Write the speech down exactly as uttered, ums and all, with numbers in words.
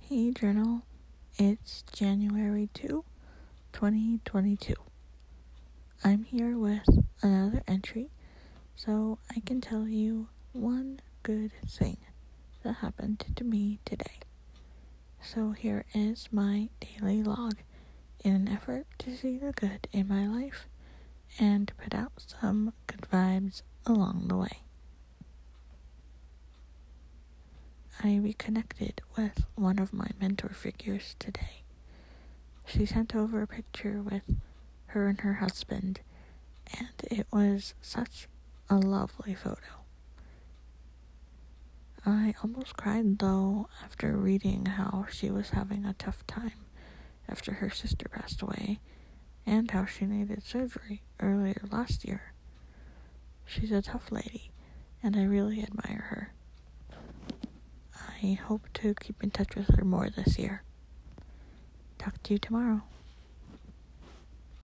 Hey journal, it's January second, twenty twenty-two. I'm here with another entry so I can tell you one good thing that happened to me today. So here is my daily log in an effort to see the good in my life and put out some good vibes along the way. I reconnected with one of my mentor figures today. She sent over a picture with her and her husband, and it was such a lovely photo. I almost cried, though, after reading how she was having a tough time after her sister passed away, and how she needed surgery earlier last year. She's a tough lady, and I really admire her. I hope to keep in touch with her more this year. Talk to you tomorrow.